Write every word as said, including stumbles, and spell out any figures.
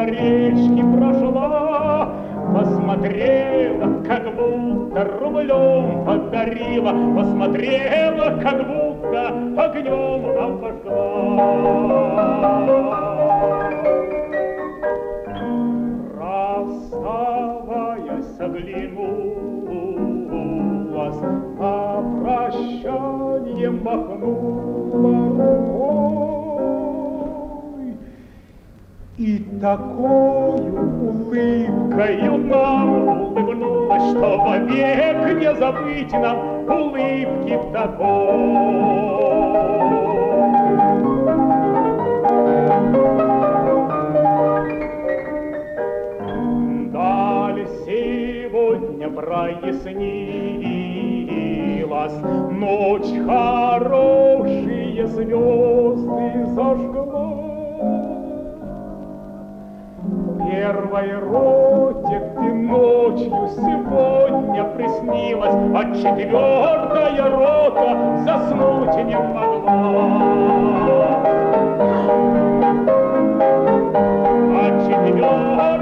речки прошла, посмотрела, как будто рублем подарила, посмотрела, как будто огнем обожгла. Расставаясь, оглянулась, на прощанье махнула рукой. И такою улыбкою нам улыбнулась, что вовек не забыть нам улыбки такой. Даль сегодня прояснилась, ночь хорошие звезды зажгла. Первой роте ты ночью сегодня приснилась, а четвертая рота заснуть не могла. А четвертая